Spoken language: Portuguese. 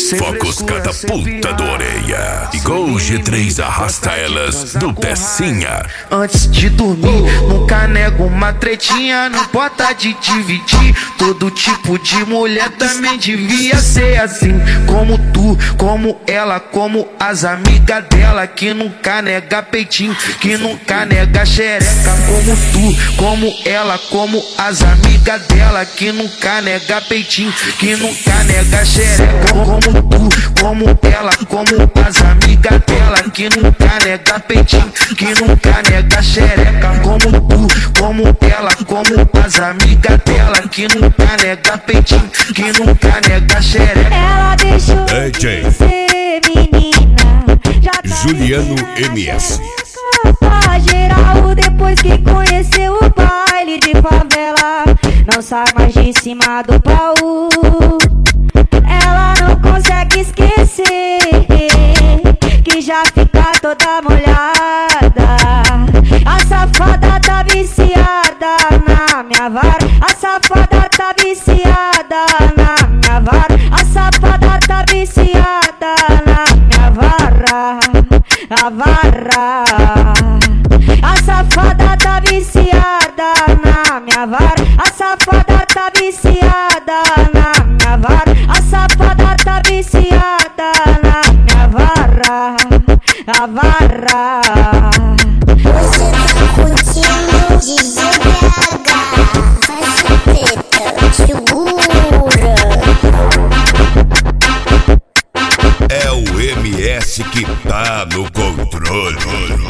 Focos catapulta da orelha. E Gol G3 arrasta elas do pecinha. Antes de dormir, nunca nego uma tretinha. Não importa de dividir. Todo tipo de mulher também devia ser assim. Como tu, como ela, como as amigas dela. Que nunca nega peitinho, que nunca nega xereca. Como tu, como ela, como as amigas dela. Que nunca nega peitinho, que nunca nega xereca. Como tu, como ela, como as amigas dela. Que nunca nega peitinho, que nunca nega xereca. Como tu, como ela, como as amigas dela. Que nunca nega peitinho, que nunca nega xereca. Ela deixou de ser menina, já tá Juliano MS. pra geral depois que conheceu o baile de favela. Não sai mais de cima do baú. Ela não consegue esquecer que já fica toda molhada. A safada tá viciada na minha vara. A safada tá viciada na minha vara. A safada tá viciada na minha vara. A vara. A safada tá viciada na minha vara. A safada tá viciada na minha vara. A safada tá viciada na minha vara. A vara. Você tá curtindo DJ BH, faz preta, segura. É o MS que tá no controle.